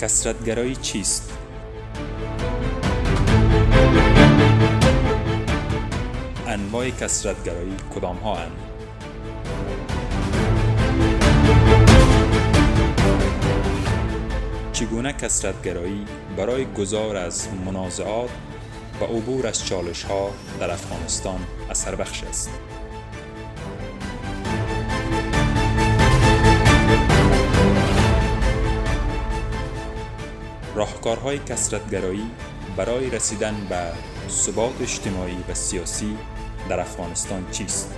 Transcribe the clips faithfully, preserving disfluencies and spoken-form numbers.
کثرت‌گرایی چیست؟ انواع کثرت‌گرایی کدام ها اند؟ چگونه کثرت‌گرایی برای گذار از منازعات و عبور از چالش‌ها در افغانستان اثر بخش است؟ راهکارهای کثرت‌گرایی برای رسیدن به ثبات اجتماعی و سیاسی در افغانستان چیست؟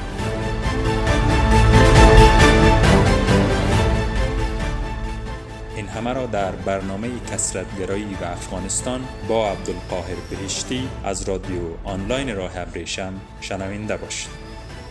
این همه را در برنامه کثرت‌گرایی و افغانستان با عبدالقاهر بهشتی از رادیو آنلاین راه ابریشم شنونده باشید.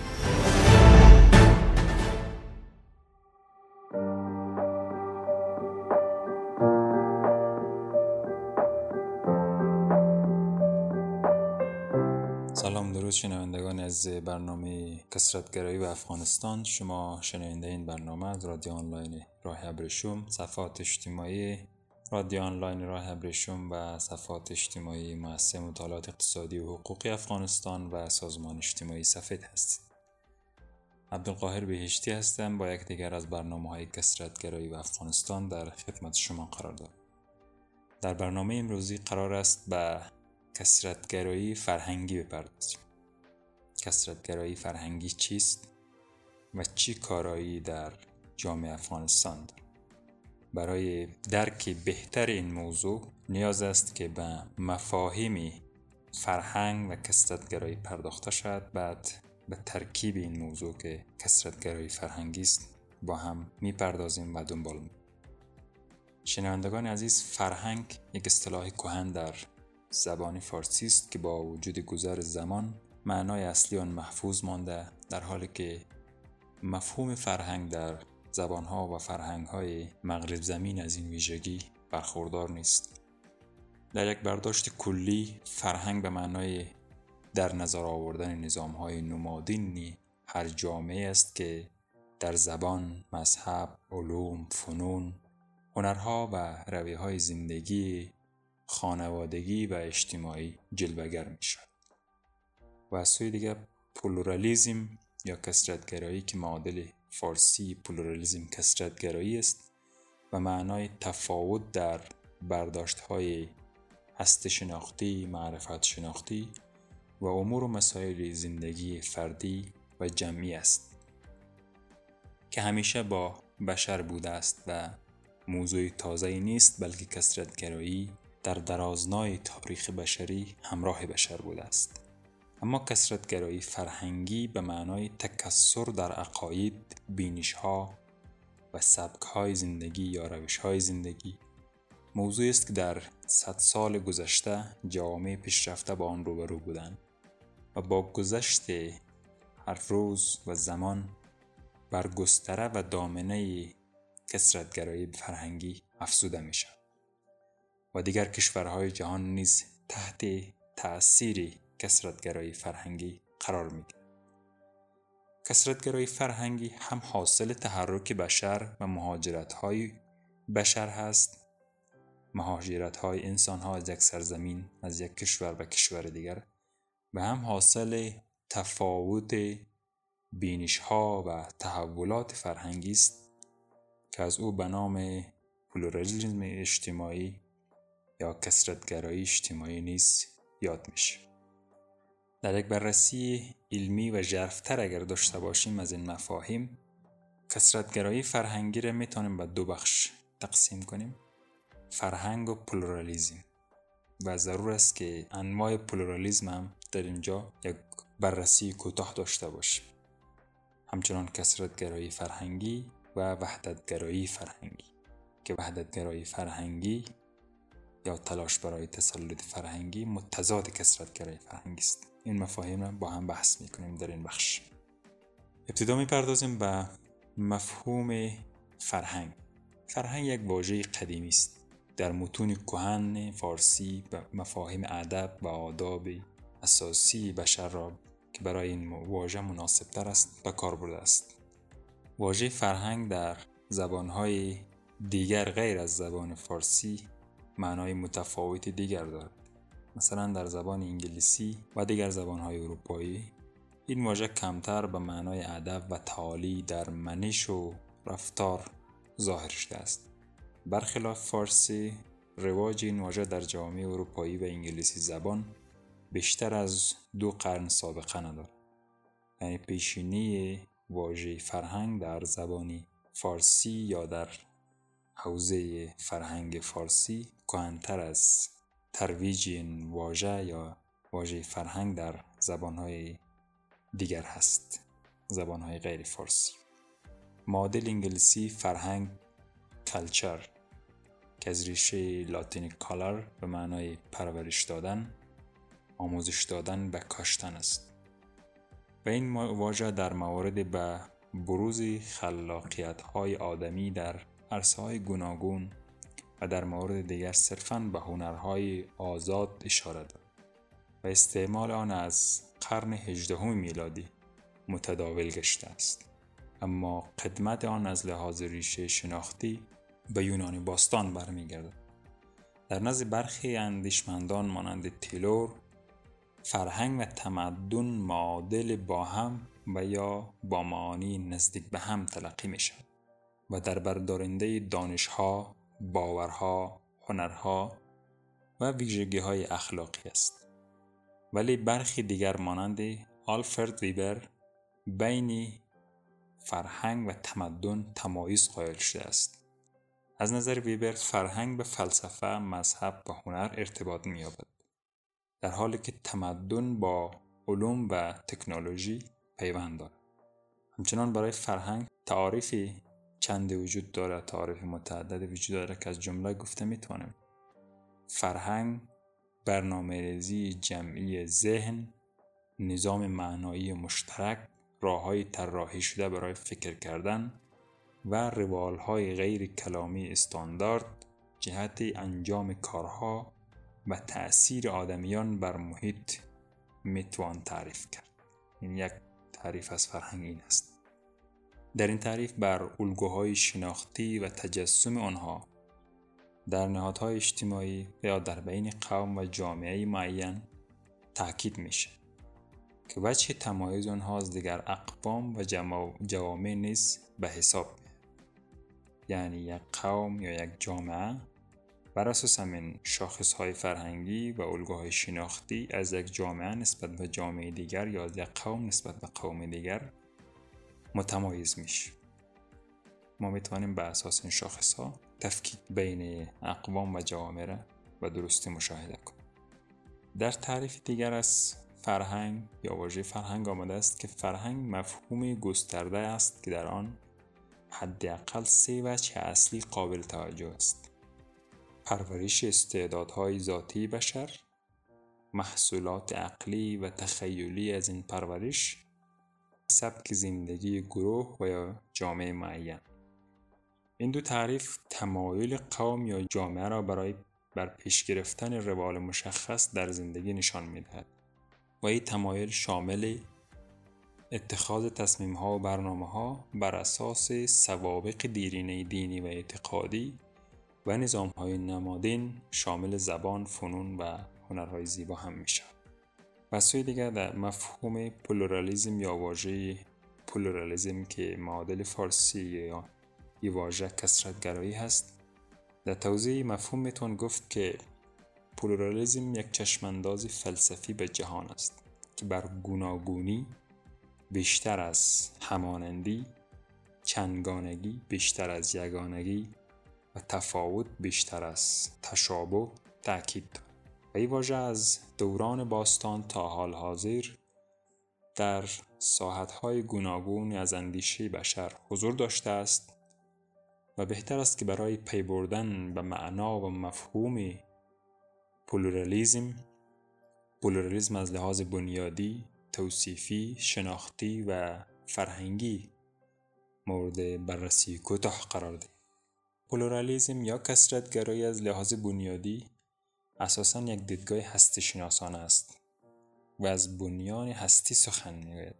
سلام، درود شنوندگان از برنامه کثرت‌گرایی و افغانستان. شما شنونده این برنامه از رادیو آنلاین راه ابریشم، صفحات اجتماعی رادیو آنلاین راه ابریشم و صفحات اجتماعی مؤسسه مطالعات اقتصادی و حقوقی افغانستان و سازمان اجتماعی سفید هستید. عبدالقاهر بهشتی هستم. با یک دیگر از برنامه‌های کثرت‌گرایی و افغانستان در خدمت شما قرار دارم. در برنامه امروزی قرار است به کثرت‌گرایی فرهنگی بپردازیم. کثرت‌گرایی فرهنگی چیست و چی کارایی در جامعه افغانستان دارد؟ برای درک بهتر این موضوع نیاز است که به مفاهیم فرهنگ و کثرت‌گرایی پرداخته شود. بعد به ترکیب این موضوع که کثرت‌گرایی فرهنگی است با هم میپردازیم و دنبال می‌کنیم. شنوندگان عزیز، فرهنگ یک اصطلاح کهن در زبان فارسی است که با وجود گذر زمان معنای اصلی آن محفوظ مانده، در حالی که مفهوم فرهنگ در زبانها و فرهنگ‌های مغرب زمین از این ویژگی برخوردار نیست. در یک برداشت کلی، فرهنگ به معنای در نظر آوردن نظام‌های نمادین هر جامعه است که در زبان، مذهب، علوم، فنون، هنرها و رویه‌های زندگی خانوادگی و اجتماعی جلوه‌گر می‌شود. و از سوی دیگر پلورالیسم یا کثرت‌گرایی که معادل فارسی پلورالیسم کثرت‌گرایی است و معنای تفاوت در برداشت‌های هست شناختی، معرفت شناختی و امور و مسائل زندگی فردی و جمعی است که همیشه با بشر بوده است و موضوع تازه‌ای نیست، بلکه کثرت‌گرایی در درازنای تاریخ بشری همراه بشر بوده است. اما کثرت‌گرایی فرهنگی به معنای تکثر در عقاید، بینش‌ها و سبک‌های زندگی یا روش‌های زندگی موضوعی است که در صد سال گذشته جوامع پیشرفته با آن روبرو بودند و با گذشت هر روز و زمان بر گستره و دامنه کثرت‌گرایی فرهنگی افزوده می‌شود و دیگر کشورهای جهان نیز تحت تأثیر کثرت‌گرایی فرهنگی قرار می‌گیرند. کثرت‌گرایی فرهنگی هم حاصل تحرک بشر و مهاجرت‌های بشر هست، مهاجرت‌های انسان‌ها از یک سرزمین، از یک کشور به کشور دیگر، و هم حاصل تفاوت بینش‌ها و تحولات فرهنگی است که از او به نام پلورالیسم اجتماعی یا کثرت‌گرایی اجتماعی نیز یاد میشه. در یک بررسی علمی و ژرف‌تر اگر داشته باشیم از این مفاهیم، کثرت‌گرایی فرهنگی را میتونیم به دو بخش تقسیم کنیم: فرهنگ و پلورالیسم. و ضرور است که انواع پلورالیسم هم در اینجا یک بررسی کوتاه داشته باشیم. همچنان کثرت‌گرایی فرهنگی و وحدت‌گرایی فرهنگی که وحدت‌گرایی فرهنگی یا تلاش برای تسلط فرهنگی متضاد کثرت‌گرایی فرهنگی است. این مفاهیم را با هم بحث می‌کنیم در این بخش. ابتدا می‌پردازیم به مفهوم فرهنگ. فرهنگ یک واژه قدیمی است. در متون کهن فارسی به مفاهیم ادب و آداب اساسی بشر را که برای این واژه مناسب‌تر است به کار برده است. واژه فرهنگ در زبان‌های دیگر غیر از زبان فارسی معنای متفاوت دیگر دارد. مثلا در زبان انگلیسی و دیگر زبانهای اروپایی این واژه کمتر به معنای ادب و تعالی در منش و رفتار ظاهر شده است. برخلاف فارسی، رواج این واژه در جامعه اروپایی و انگلیسی زبان بیشتر از دو قرن سابقه ندارد. یعنی پیشینی واژه فرهنگ در زبان فارسی یا در حوزه فرهنگ فارسی کهن‌تر از ترویج این واژه یا واژه فرهنگ در زبانهای دیگر هست، زبانهای غیر فارسی. معادل انگلیسی فرهنگ کلچر که از ریشه لاتینی کالر به معنای پرورش دادن، آموزش دادن و کاشتن است و این واژه در مورد به بروز خلاقیت‌های آدمی در عرصه‌های گوناگون و در مورد دیگر صرفاً به هنرهای آزاد اشاره دارد و استعمال آن از قرن هجدهم میلادی متداول گشته است، اما قدمت آن از لحاظ ریشه شناختی به یونان باستان برمیگردد. در نزد برخی اندیشمندان مانند تیلور، فرهنگ و تمدن معادل با هم و یا با معانی نزدیک به هم تلقی می شود و در بردارنده دانش‌ها، باورها، هنرها و ویژگی‌های اخلاقی است. ولی برخی دیگر مانند آلفرد ویبر بین فرهنگ و تمدن تمایز قائل شده است. از نظر ویبر فرهنگ به فلسفه، مذهب و هنر ارتباط می‌یابد، در حالی که تمدن با علوم و تکنولوژی پیوند دارد. همچنان برای فرهنگ تعاریفی چند وجود دارد، تعاریف متعدد وجود دارد که از جمله گفته میتوانیم فرهنگ برنامه‌ریزی جمعی ذهن، نظام معنایی مشترک، راه‌های طراحی شده برای فکر کردن و روال‌های غیر کلامی استاندارد جهت انجام کارها و تأثیر آدمیان بر محیط میتوان تعریف کرد. این یک تعریف از فرهنگ این است. در این تعریف بر الگوهای شناختی و تجسم آنها در نهادهای اجتماعی یا در بین قوم و جامعه معین تاکید میشه که وجه تمایز آنها از دیگر اقوام و جوامع نیز به حساب میاد. یعنی یک قوم یا یک جامعه بر اساس همین شاخصهای فرهنگی و الگوهای شناختی از یک جامعه نسبت به جامعه دیگر یا از یک قوم نسبت به قوم دیگر متمایز میشه. ما میتوانیم بر اساس این شاخصها تفکیک بین اقوام و جوامع را به درستی مشاهده کنیم. در تعریف دیگر از فرهنگ یا واژه فرهنگ آمده است که فرهنگ مفهوم گسترده است که در آن حداقل سه وجه اصلی قابل توجه است: پرورش استعدادهای ذاتی بشر، محصولات عقلی و تخیلی از این پرورش، سبک زندگی گروه و یا جامعه معین. این دو تعریف تمایل قوم یا جامعه را برای بر پیش گرفتن روال مشخص در زندگی نشان می‌دهد و این تمایل شامل اتخاذ تصمیم‌ها و برنامه‌ها بر اساس سوابق دیرینه دینی و اعتقادی و نظام‌های نمادین شامل زبان، فنون و هنرهای زیبا هم می‌شود. و سوی دیگر در مفهوم پلورالیسم یا واژه پلورالیسم که معادل فارسی یا ای واژه کثرت‌گرایی هست، در توضیح مفهوم میتوان گفت که پلورالیسم یک چشمانداز فلسفی به جهان است که بر گوناگونی بیشتر از همانندی، چندگانگی بیشتر از یگانگی و تفاوت بیشتر از تشابه تأکید دارد. و این واژه از دوران باستان تا حال حاضر در ساحت‌های گوناگون از اندیشه بشر حضور داشته است و بهتر است که برای پی بردن به معنا و مفهوم پلورالیسم، پلورالیسم از لحاظ بنیادی، توصیفی، شناختی و فرهنگی مورد بررسی کوتاه قرار دهیم. پلورالیسم یا کثرت‌گرایی از لحاظ بنیادی اساساً یک دیدگاه هستی شناسانه است و از بنیان هستی سخن می‌گوید.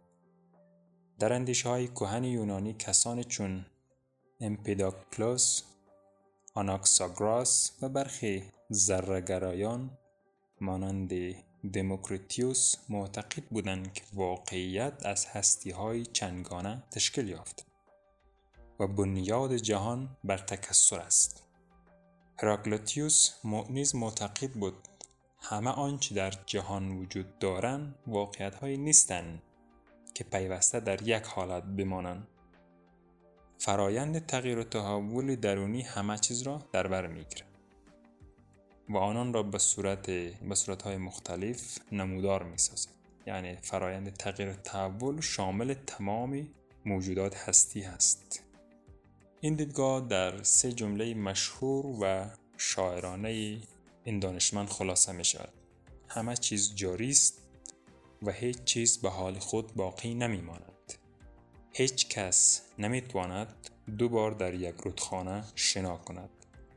در اندیشه‌های کهن یونانی کسانی چون امپیدوکلس، آناکساگوراس و برخی ذره‌گرایان مانند دموکریتوس معتقد بودند که واقعیت از هستی‌های چندگانه تشکیل یافته و بنیاد جهان بر تکثر است. هراکلیتوس نیز معتقد بود همه آنچه در جهان وجود دارند واقعیت‌هایی نیستند که پیوسته در یک حالت بمانند. فرایند تغییر و تحول درونی همه چیز را در بر می‌گیرد و آنان را به صورت به صورت‌های مختلف نمودار می‌سازد. یعنی فرایند تغییر و تحول شامل تمام موجودات هستی است. این دیدگاه در سه جمله مشهور و شاعرانه این دانشمند خلاصه می‌شود: همه چیز جاری است و هیچ چیز به حال خود باقی نمی‌ماند. هیچ کس نمی‌تواند دو بار در یک رودخانه شنا کند.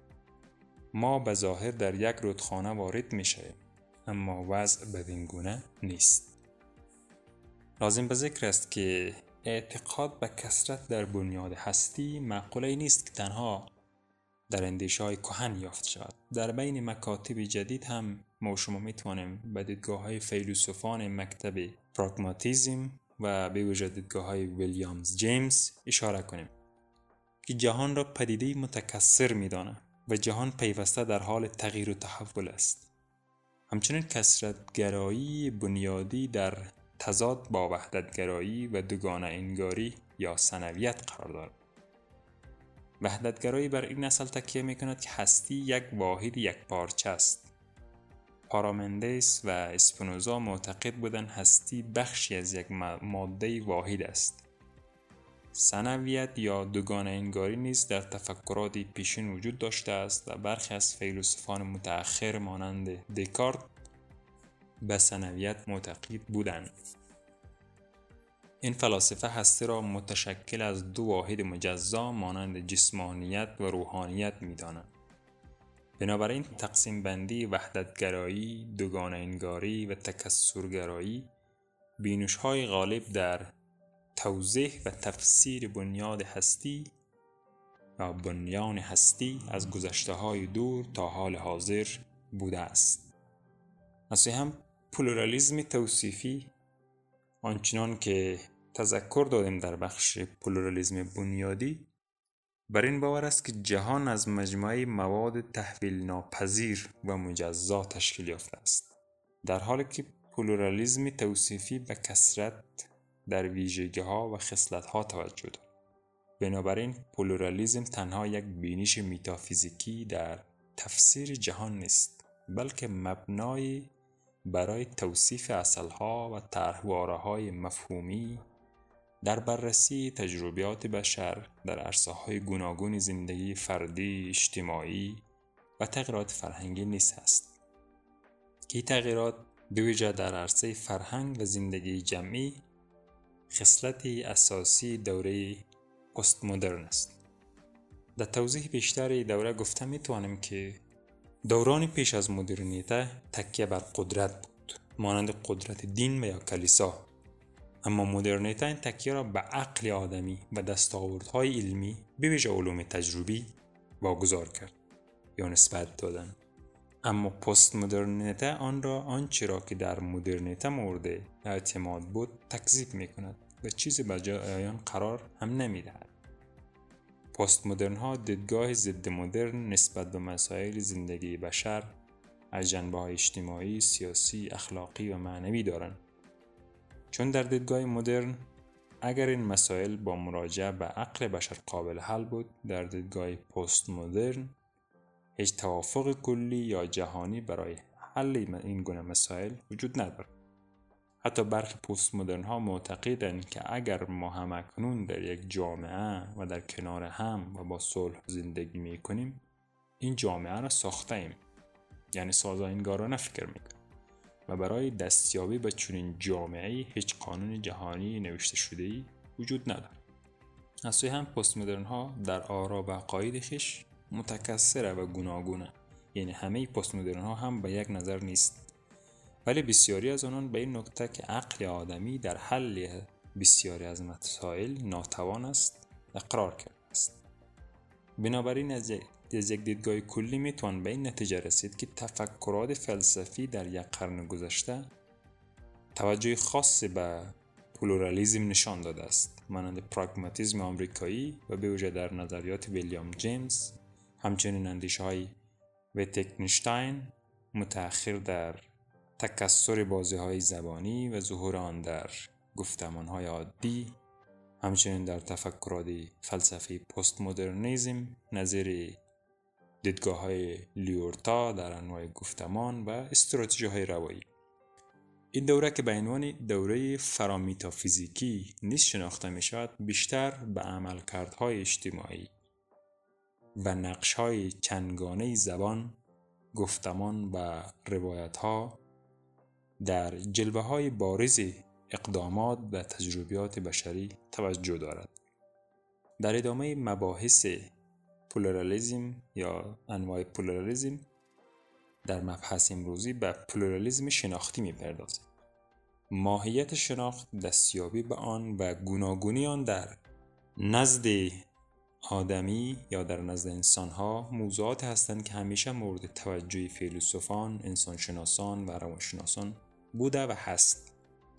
ما به ظاهر در یک رودخانه وارد می‌شویم، اما وضع بدین گونه نیست. لازم به ذکر است که اعتقاد به کثرت در بنیاد هستی مقوله‌ای نیست که تنها در اندیشه‌های کهن یافت شود. در بین مکاتب جدید هم ما و شما می‌توانیم به دیدگاه‌های فیلسوفان مکتب پراگماتیسم و به ویژه دیدگاه‌های ویلیامز جیمز اشاره کنیم که جهان را پدیده‌ای متکثر می‌دانند و جهان پیوسته در حال تغییر و تحول است. همچنین کثرت گرایی بنیادی در تضاد با وحدت گرایی و دوگانه انگاری یا ثنویت قرار دارد. وحدت گرایی بر این اصل تکیه می‌کند که هستی یک واحد یک پارچه است. پارامندس و اسپینوزا معتقد بودند هستی بخشی از یک ماده واحد است. ثنویت یا دوگانه انگاری نیز در تفکرات پیشین وجود داشته است و برخی از فیلسوفان متأخر مانند دکارت به ثنویت معتقد بودند. این فلاسفه هستی را متشکل از دو واحد مجزا مانند جسمانیت و روحانیت می‌دانند. بنابراین تقسیم بندی وحدتگرایی، دوگانه انگاری و تکثرگرایی بینش‌های غالب در توضیح و تفسیر بنیاد هستی و بنیان هستی از گذشته‌های دور تا حال حاضر بوده است. اصلا هم پلورالیسم توصیفی آنچنان که تذکر دادیم در بخش پلورالیسم بنیادی بر این باور است که جهان از مجموعه مواد تحویل ناپذیر و مجزا تشکیل یافته است، در حالی که پلورالیسم توصیفی به کثرت در ویژگی‌ها و خصلت‌ها توجه دارد. بنابراین پلورالیسم تنها یک بینش متافیزیکی در تفسیر جهان نیست، بلکه مبنای برای توصیف اصل‌ها و طرحواره‌های مفهومی در بررسی تجربیات بشر در عرصه‌های گوناگون زندگی فردی، اجتماعی و تغییرات فرهنگی نیز است. که تغییرات به ویژه در عرصه فرهنگ و زندگی جمعی خصلت اساسی دوره پست مدرن است. در توضیح بیشتر دوره گفته می‌توانیم که دوران پیش از مدرنیته تکیه بر قدرت بود، مانند قدرت دین و یا کلیسا. اما مدرنیته این تکیه را به عقل آدمی و دستاوردهای علمی به ویژه علوم تجربی واگذار کرد یا نسبت دادن. اما پست مدرنیته آن را آنچه را که در مدرنیته مورد اعتماد بود تکذیب می‌کند و چیزی به جای آن قرار هم نمی‌دهد. پست مدرن ها دیدگاه ضد مدرن نسبت به مسائل زندگی بشر از جنبه‌های اجتماعی، سیاسی، اخلاقی و معنوی دارند. چون در دیدگاه مدرن اگر این مسائل با مراجعه به عقل بشر قابل حل بود، در دیدگاه پست مدرن هیچ توافق کلی یا جهانی برای حل این گونه مسائل وجود ندارد. حتی برخی پست مدرن ها معتقدند که اگر ما همکنون در یک جامعه و در کنار هم و با صلح زندگی می کنیم، این جامعه را ساخته ایم، یعنی سازاینگارانه فکر می کنیم و برای دستیابی به چنین جامعه‌ای هیچ قانون جهانی نوشته شده‌ای وجود ندارد. از سوی هم پست مدرن ها در آرا و عقاید خویش متکثره و گوناگونه، یعنی همه پست مدرن ها هم به یک نظر نیست، ولی بسیاری از آنان به این نکته که عقل آدمی در حل بسیاری از مسائل ناتوان است اقرار کرده است. بنابراین از از یک دیدگاه کلی میتوان به این نتیجه رسید که تفکرات فلسفی در یک قرن گذشته توجه خاصی به پلورالیزم نشان داده است، مانند پراگماتیسم آمریکایی و به ویژه در نظریات ویلیام جیمز، همچنین اندیشه‌های ویتگنشتاین متأخر در تکثر بازی‌های زبانی و ظهور آن در گفتمان‌های عادی، همچنین در تفکرات فلسفی پست مدرنیسم نظیر دیدگاه‌های لیورتا در انواع گفتمان و استراتژی‌های روایی. این دوره که به عنوان دوره فرامیتافیزیکی نیز شناخته می شود، بیشتر به عملکردهای اجتماعی و نقش‌های چندگانه زبان، گفتمان و روایت‌ها در جلوه‌های بارز اقدامات و تجربیات بشری توجه دارد. در ادامه مباحث پلورالیسم یا انواع پلورالیسم در مبحث امروزی به پلورالیسم شناختی می‌پردازیم. ماهیت شناخت، دستیابی به آن و گوناگونی آن در نزد آدمی یا در نزد انسان‌ها موضوعات هستند که همیشه مورد توجه فیلسوفان، انسانشناسان و روانشناسان بوده و هست.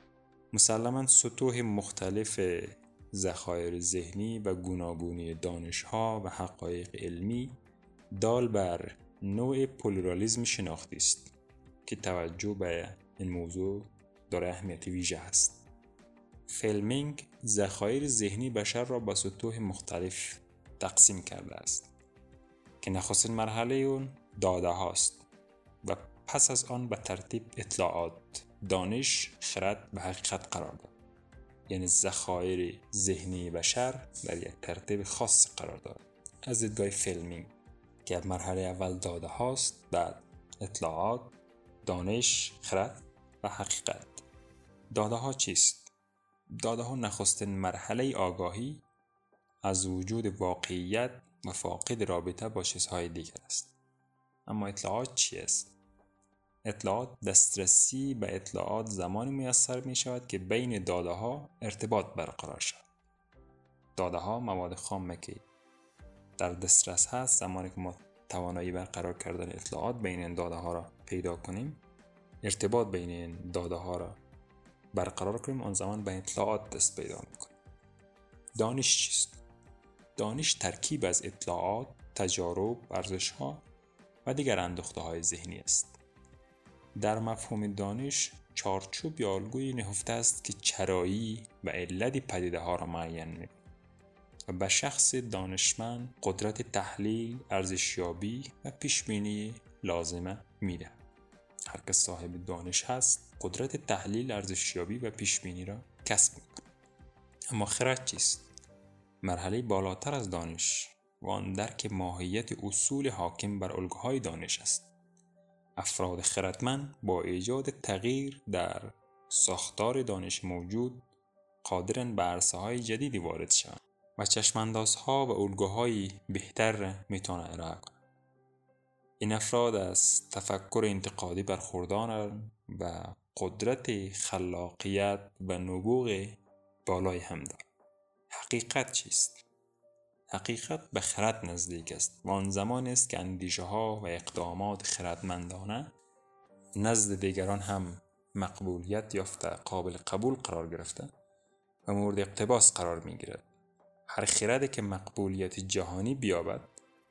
مسلماً سطوح مختلف ذخایر ذهنی و گوناگونی دانش‌ها و حقایق علمی دال بر نوع پلورالیسم شناختی است که توجه به این موضوع دارای اهمیت ویژه است. فلمینگ ذخایر ذهنی بشر را به سطوح مختلف تقسیم کرده است که نخستین مرحله اون داده هاست و پس از آن به ترتیب اطلاعات، دانش، خرد و حقیقت قرار داد. یعنی ذخایر ذهنی بشر در یک ترتیب خاص قرار دارد. از دیدگاه فلمینگ که مرحله اول داده هاست، بعد اطلاعات، دانش، خرد و حقیقت. داده ها چیست؟ داده ها نخستین مرحله آگاهی از وجود واقعیت و فاقد رابطه با چیزهای دیگر است. اما اطلاعات چی است؟ اطلاعات دسترسی به اطلاعات زمانی میسر می شود که بین داده ها ارتباط برقرار شود. داده ها مواد خام که در دسترس هست، زمانی که ما توانایی برقرار کردن اطلاعات بین این داده ها را پیدا کنیم، ارتباط بین این داده ها را برقرار کنیم، آن زمان به اطلاعات دست پیدا میکنیم. دانش چیست؟ دانش ترکیب از اطلاعات، تجارب، ارزش‌ها و دیگر اندوخته های ذهنی است. در مفهوم دانش چارچوب یا الگویی نهفته است که چرایی و علت پدیده ها را معین می‌کند و به شخص دانشمند قدرت تحلیل، ارزشیابی و پیشبینی لازمه میده. هر کس صاحب دانش هست، قدرت تحلیل، ارزشیابی و پیشبینی را کسب می‌کند. اما خرد چیست؟ مرحله بالاتر از دانش و آن درک ماهیت اصول حاکم بر الگوهای دانش است. افراد خردمند با ایجاد تغییر در ساختار دانش موجود قادرند به عرصه‌های جدیدی وارد شوند و چشم‌اندازها و الگوهای بهتر میتونن ارائه کنند. این افراد از تفکر انتقادی برخوردارند و قدرت خلاقیت و نبوغ بالای هم دارند. حقیقت چیست؟ حقیقت به خرد نزدیک است و آن زمان است که اندیشه ها و اقدامات خردمندانه نزد دیگران هم مقبولیت یافته، قابل قبول قرار گرفته و مورد اقتباس قرار می گیرد. هر خردی که مقبولیت جهانی بیابد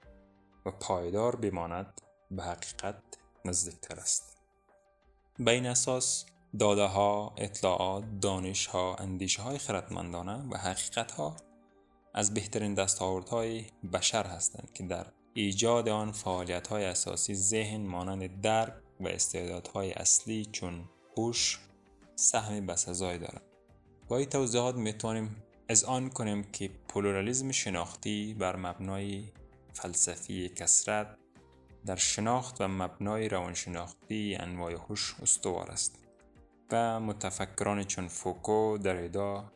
و پایدار بماند به حقیقت نزدیکتر است. به این اساس داده ها، اطلاعات، دانش ها، اندیشه های خردمندانه و حقیقت ها از بهترین دستاوردهای بشر هستند که در ایجاد آن فعالیت‌های اساسی ذهن مانند درک و استعدادهای اصلی چون هوش سهم بسزایی دارند. با این توضیحات میتونیم از آن کنیم که پلورالیسم شناختی بر مبنای فلسفی کثرت در شناخت و مبنای روانشناختی انواع هوش استوار است و متفکران چون فوکو، دریدا،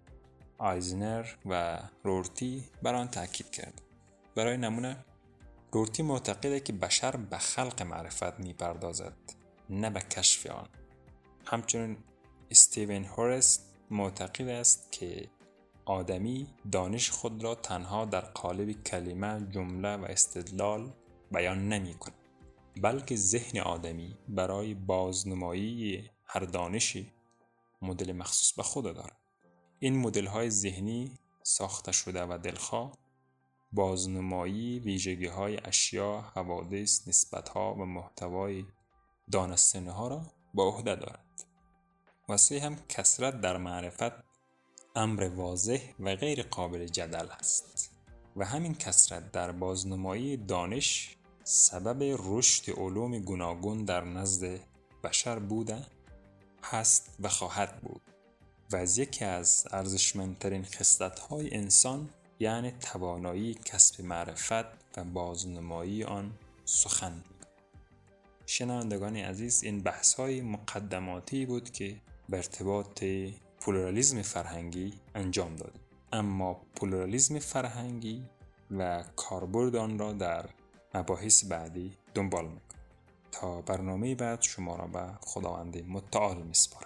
آیزنر و رورتی بر آن تاکید کرد. برای نمونه رورتی معتقده که بشر به خلق معرفت میپردازد، نه به کشف آن. همچنین استیون هورست معتقد است که آدمی دانش خود را تنها در قالب کلمه، جمله و استدلال بیان نمی کند، بلکه ذهن آدمی برای بازنمایی هر دانشی مدل مخصوص به خود دارد. این مدل های ذهنی ساخته شده و دلخواه بازنمایی ویژگی های اشیا، حوادث، نسبت ها و محتوای دانستنی ها را به عهده دارد. واسه هم کثرت در معرفت امر واضح و غیر قابل جدل است و همین کثرت در بازنمایی دانش سبب رشد علوم گوناگون در نزد بشر بوده هست و خواهد بود و از یکی از ارزشمندترین خصلت‌های انسان یعنی توانایی کسب معرفت و بازنمایی آن سخن بود. شنوندگان عزیز، این بحث‌های مقدماتی بود که به ارتباط پلورالیسم فرهنگی انجام داد. اما پلورالیسم فرهنگی و کاربرد آن را در مباحث بعدی دنبال می‌کنم. تا برنامه بعد شما را به خداوند متعال می‌سپارم.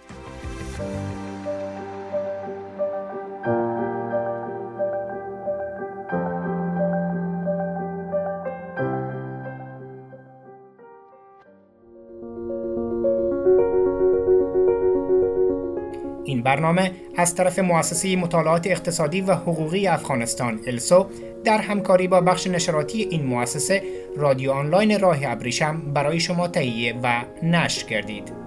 این برنامه از طرف مؤسسه مطالعات اقتصادی و حقوقی افغانستان السو در همکاری با بخش نشراتی این مؤسسه رادیو آنلاین راه ابریشم برای شما تهیه و نشر کردید.